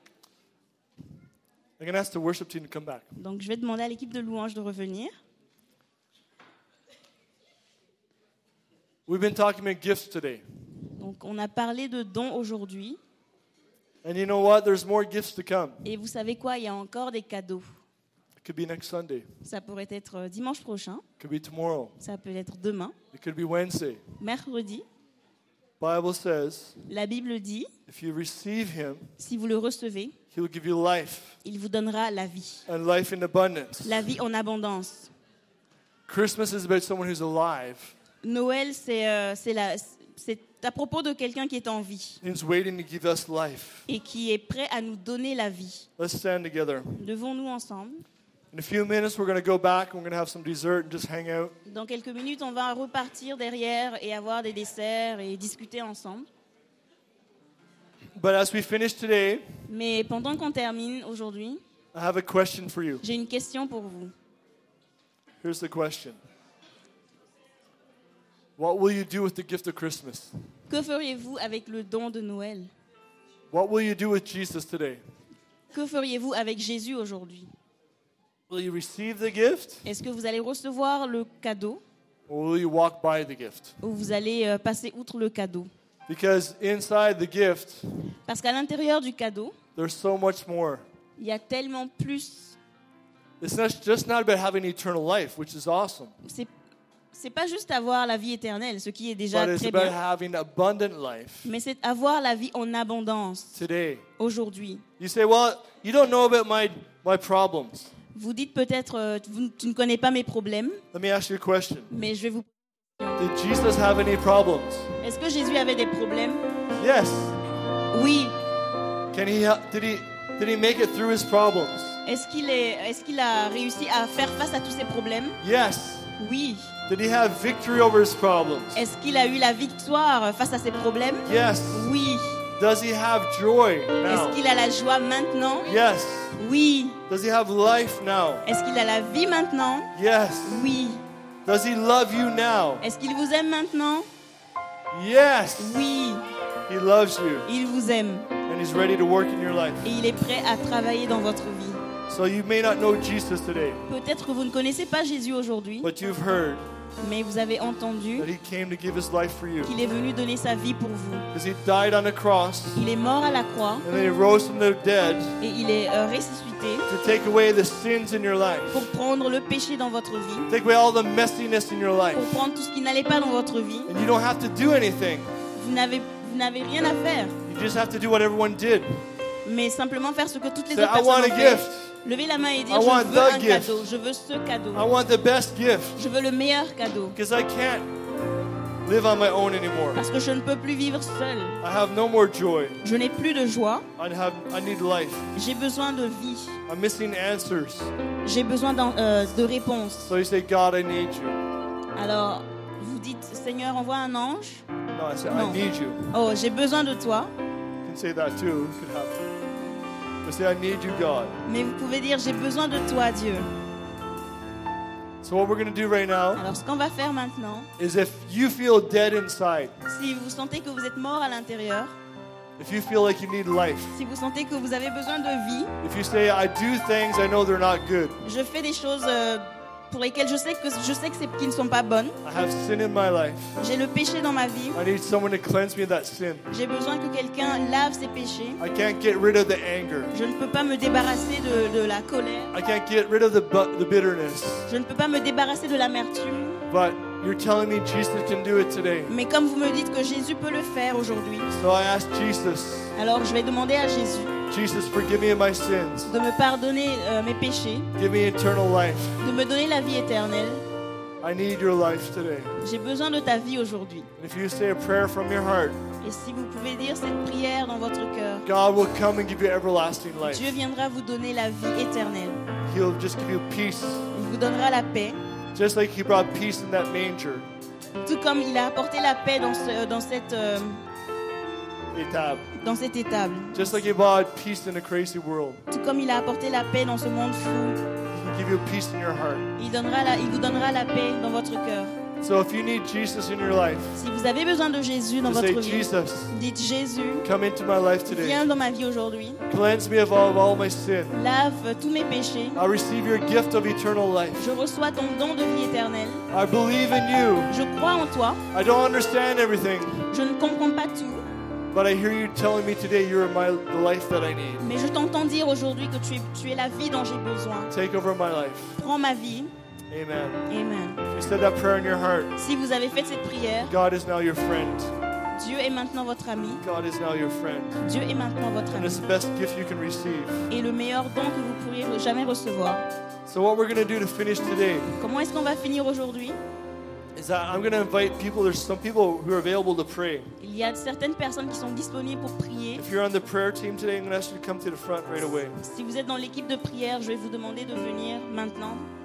I'm going to ask the worship team to come back.
Donc je vais demander à l'équipe de louange de revenir.
We've been talking about gifts today.
Donc on a parlé de dons aujourd'hui.
And you know what? There's more gifts to come.
Et vous savez quoi? Il y a encore des cadeaux.
It could be next Sunday.
Ça pourrait être euh, dimanche prochain.
It could be tomorrow.
Ça peut être demain.
It could be Wednesday.
Mercredi.
Bible says,
La Bible dit,
if you receive Him,
si vous le recevez,
He will give you life
il vous donnera la vie.
and life in abundance.
La vie en abondance.
Christmas is about someone who's alive
Noël, c'est euh, c'est la- c'est à propos de quelqu'un qui est en vie
and is waiting to give us life.
et qui est prêt à nous donner la vie.
Let's stand together.
Levons-nous ensemble.
In a few minutes, we're going to go back and we're going to have some dessert and just hang out.
Dans quelques minutes, on va repartir derrière et avoir des desserts et discuter ensemble.
But as we finish today,
Mais pendant qu'on termine aujourd'hui,
I have a question for you.
j'ai une question pour vous.
Here's the question. What will you do with the gift of Christmas?
Que feriez-vous avec le don de Noël?
What will you do with Jesus today?
Que feriez-vous avec Jésus aujourd'hui?
Will you receive the gift
Est-ce que vous allez recevoir le cadeau
or will you walk by the gift?
ou vous allez euh, passer outre le cadeau?
Because inside the gift,
Parce qu'à l'intérieur du cadeau,
there's so much more.
il y a tellement plus.
It's not just not about having eternal life, which is awesome,
C'est c'est pas juste avoir la vie éternelle, ce qui est déjà
but it's
très
about
bien,
having abundant life
mais c'est avoir la vie en abondance
today.
aujourd'hui.
You say, well, you don't know about my, my problems.
Vous dites peut-être, euh, vous- tu ne connais pas mes problèmes,
Let me ask you a question.
mais je vais vous.
Did Jesus have any problems?
Est-ce que Jésus avait des problèmes?
Yes.
Oui.
Can he, did he, did he make it through his problems?
Est-ce qu'il est, est-ce qu'il a réussi à faire face à tous ces problèmes?
Yes.
Oui.
Did he have victory over his problems?
Est-ce qu'il a eu la victoire face à ces problèmes?
Yes.
Oui.
Does he have joy now?
Est-ce qu'il a la joie maintenant?
Yes.
Oui.
Does he have life now?
Est-ce qu'il a la vie maintenant?
Yes.
Oui.
Does he love you now?
Est-ce qu'il vous aime maintenant?
Yes.
Oui.
He loves you
Il vous aime
and he's ready to work in your life.
et il est prêt à travailler dans votre vie.
So you may not know Jesus today,
Peut-être que vous ne connaissez pas Jésus aujourd'hui,
but you've heard
mais vous avez entendu
that he came to give his life for you.
qu'il est venu donner sa vie pour vous.
Because he died on the cross,
Il est mort à la croix
and then he rose from the dead
et il est euh, ressuscité
to take away the sins in your life.
pour prendre le péché dans votre vie,
Take away all the messiness in your life.
pour prendre tout ce qui n'allait pas dans votre vie.
And you don't have to do anything.
Vous n'avez, vous n'avez rien à faire,
You just have to do what everyone did.
mais simplement faire ce que toutes les
Say,
autres
I want
personnes
a
ont fait.
gift.
Levez la main et
I
dire,
want
je veux
the
un
gift.
cadeau, je veux ce cadeau,
I want the best gift.
je veux le meilleur cadeau.
Because I can't live on my own anymore.
Parce que je ne peux plus vivre seul.
I have no more joy.
Je n'ai plus de joie.
I have I need life.
J'ai besoin de vie.
I'm missing answers.
J'ai besoin d'en- euh, de réponses.
So you say, God, I need you.
Alors, vous dites, Seigneur, envoie un ange.
No, I say,
No.
I need you.
Oh, j'ai besoin de toi.
You can say that too. It could happen. But say, I need you, God.
Mais vous pouvez dire, j'ai besoin de toi, Dieu.
So what we're going to do right now
Alors, ce qu'on va faire maintenant,
is if you feel dead inside,
si vous sentez que vous êtes mort à l'intérieur,
if you feel like you need life,
si vous sentez que vous avez besoin de vie,
if you say, I do things I know they're not good,
je fais des choses euh, pour lesquelles je sais que je sais que c'est qui ne sont pas bonnes.
I have sin in my life,
J'ai le péché dans ma vie.
I need someone to cleanse me of that sin.
J'ai besoin que quelqu'un lave ses péchés.
I can't get rid of the anger.
Je ne peux pas me débarrasser de, de la colère.
I can't get rid of the, bu- the bitterness.
Je ne peux pas me débarrasser de l'amertume.
But you're telling me Jesus can do it today.
Mais comme vous me dites que Jésus peut le faire aujourd'hui,
So I ask Jesus,
alors je vais demander à Jésus
Jesus, forgive me of my sins.
de me pardonner euh, mes péchés,
Give me eternal life.
de me donner la vie éternelle.
I need your life today.
J'ai besoin de ta vie aujourd'hui.
And if you say a prayer from your heart,
Et si vous pouvez dire cette prière dans votre cœur,
God will come and give you everlasting life.
Dieu viendra vous donner la vie éternelle.
He'll just give you peace.
Il vous donnera la paix,
Just like he brought peace in that manger.
tout comme il a apporté la paix dans, ce, dans, cette, euh,
Etab.
dans cette étable.
Just like he brought peace in a crazy world.
Tout comme il a apporté la paix dans ce monde fou,
He can give you peace in your heart.
il, donnera la, il vous donnera la paix dans votre cœur.
So if you need Jesus in your life,
Si vous avez besoin de Jésus dans
just
votre
say,
vie,
Jesus,
dites Jésus,
come into my life today.
viens dans ma vie aujourd'hui,
Cleanse me of all, of all my sin.
lave tous mes péchés,
I receive your gift of eternal life.
je reçois ton don de vie éternelle,
I believe in you.
je crois en toi,
I don't understand everything,
je ne comprends pas tout,
but I hear you telling me today you're my the life that I need.
mais je t'entends dire aujourd'hui que tu es, tu es la vie dont j'ai besoin.
Take over my life.
Prends ma vie.
Amen.
Amen.
If you said that prayer in your heart,
Si vous avez fait cette prière,
God is now your friend.
Dieu est maintenant votre ami.
God is now your friend.
Dieu est maintenant votre
And
ami.
it's the best gift you can receive.
Et le meilleur don que vous pourriez jamais recevoir.
So what we're going to do to finish today
Comment est-ce qu'on va finir aujourd'hui?
is that I'm going to invite people. There's some people who are available to pray.
Il y a certaines personnes qui sont disponibles pour prier.
If you're on the prayer team today, I'm going to ask you to come to the front right away.
Si vous êtes dans l'équipe de prière, je vais vous demander de venir maintenant.